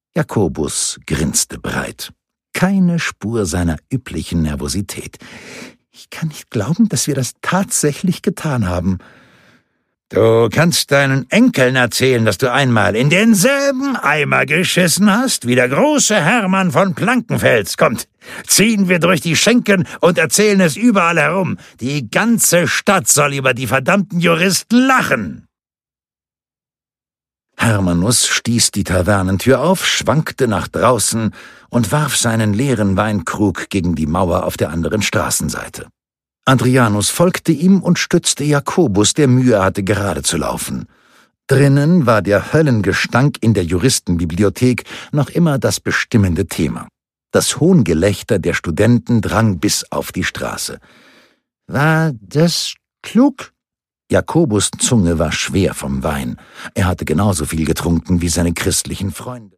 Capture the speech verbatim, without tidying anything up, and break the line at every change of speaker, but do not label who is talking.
Jakobus grinste breit. Keine Spur seiner üblichen Nervosität. »Ich kann nicht glauben, dass wir das tatsächlich getan haben.« »Du kannst deinen Enkeln erzählen, dass du einmal in denselben Eimer geschissen hast, wie der große Hermann von Plankenfels. Kommt, ziehen wir durch die Schenken und erzählen es überall herum. Die ganze Stadt soll über die verdammten Juristen lachen.« Hermanus stieß die Tavernentür auf, schwankte nach draußen und warf seinen leeren Weinkrug gegen die Mauer auf der anderen Straßenseite. Adrianus folgte ihm und stützte Jakobus, der Mühe hatte, gerade zu laufen. Drinnen war der Höllengestank in der Juristenbibliothek noch immer das bestimmende Thema. Das Hohngelächter der Studenten drang bis auf die Straße. »War das klug?« Jakobus' Zunge war schwer vom Wein. Er hatte genauso viel getrunken wie seine christlichen Freunde.